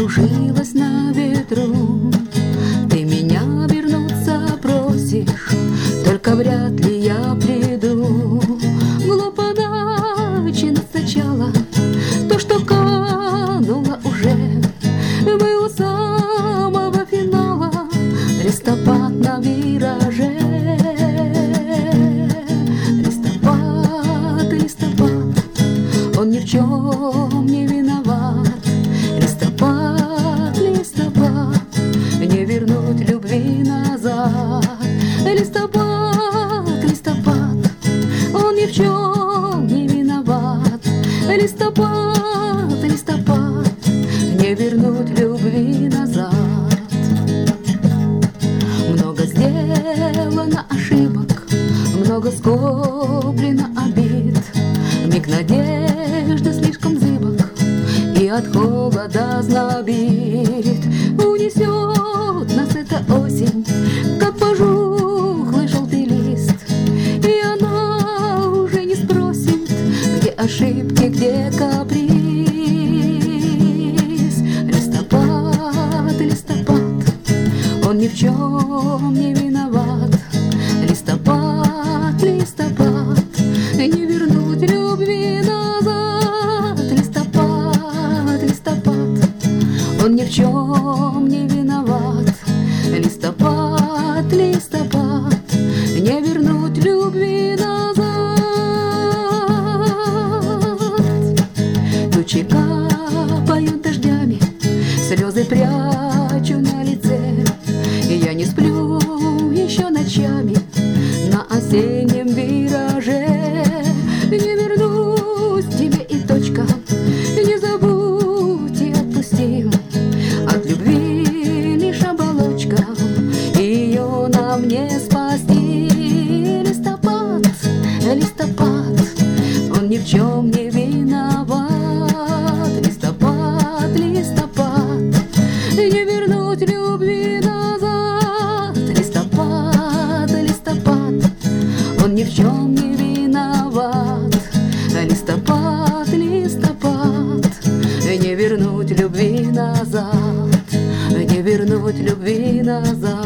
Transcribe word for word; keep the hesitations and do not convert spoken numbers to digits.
закружилась на ветру. Ты меня вернуться просишь, только вряд ли я приду. Глупо начинать сначала то, что кануло уже. Мы у самого финала, листопад на вираже. Листопад, листопад, он ни в чем не виноват. Листопад, листопад, не вернуть любви назад. Листопад, листопад, он ни в чем не виноват. Листопад, листопад, не вернуть любви назад. Много сделано ошибок, много скоплено обид. Миг надежды слишком зыбок, и от холода знобит. Унесет нас эта осень, как пожухлый желтый лист, и она уже не спросит, где ошибки, где каприз. Листопад, листопад, он ни в чем не виноват. Листопад, листопад, не вернуть любви назад. Листопад, листопад, он ни в чем не виноват. Листопад, листопад, не вернуть любви назад. Тучи капают дождями, слезы прячу на лице. И я не сплю еще ночами на осеннем вираже. Не вернусь к тебе и точка, не забудь и отпусти. От любви лишь оболочка, ее нам не спасти. Листопад, листопад, он ни в чем не виноват. Листопад, листопад, не вернуть любви назад. Листопад, листопад, он ни в чем не виноват. Листопад, листопад, не вернуть любви назад. Не вернуть любви назад.